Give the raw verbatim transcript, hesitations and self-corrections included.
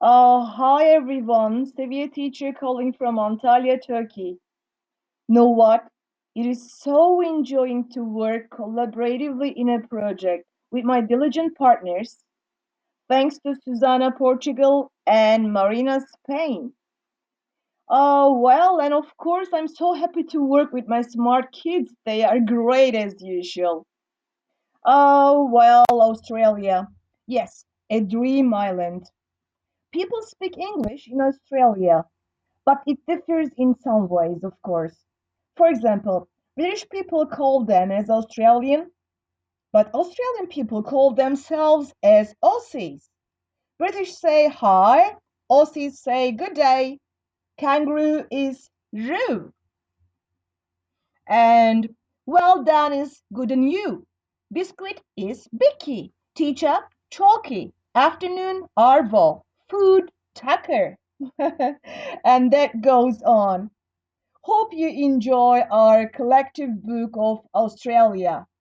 Uh, hi everyone, Seviye teacher calling from Antalya, Turkey. Know what? It is so enjoying to work collaboratively in a project with my diligent partners, thanks to Susana Portugal and Marina Spain. Oh, well, and of course, I'm so happy to work with my smart kids. They are great as usual. Oh, well, Australia. Yes, a dream island. People speak English in Australia, but it differs in some ways, of course. For example, British people call them as Australian, but Australian people call themselves as Aussies. British say hi, Aussies say good day. Kangaroo is roo, and well done is good on you. Biscuit is bicky. Teacher, chalky. Afternoon, arvo. Food, tucker. And that goes on. Hope you enjoy our collective book of Australia.